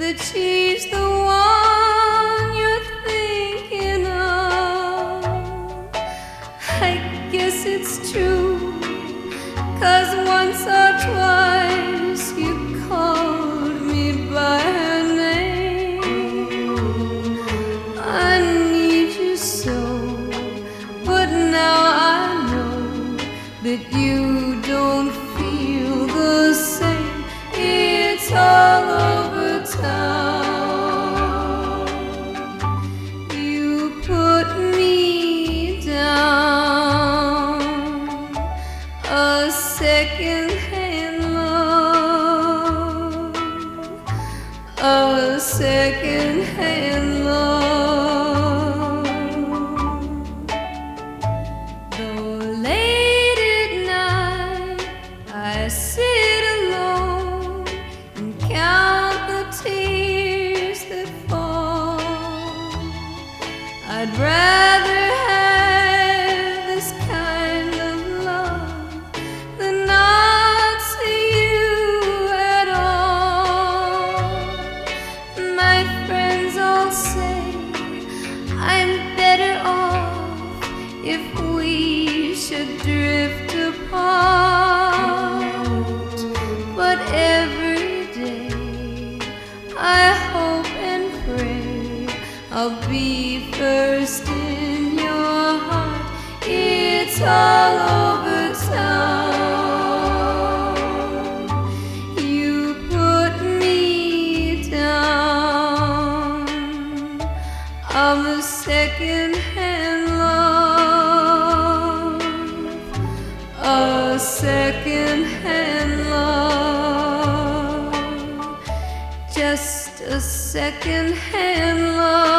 that she's the one you're thinking of. I guess it's true, 'cause once or twice you called me by her name. I need you so, but now I know that you don't feel the same. It's all over town. You put me down, a second-hand love, a second-hand love. Though late at night I sit alone and count the tears that fall, I'd rather have this kind of love than not see you at all. My friends all say I'm better off if we should drift apart. But every day I hope and pray I'll be first in your heart. It's all over town. You put me down, I'm a second-hand love, a second-hand love, just a second-hand love.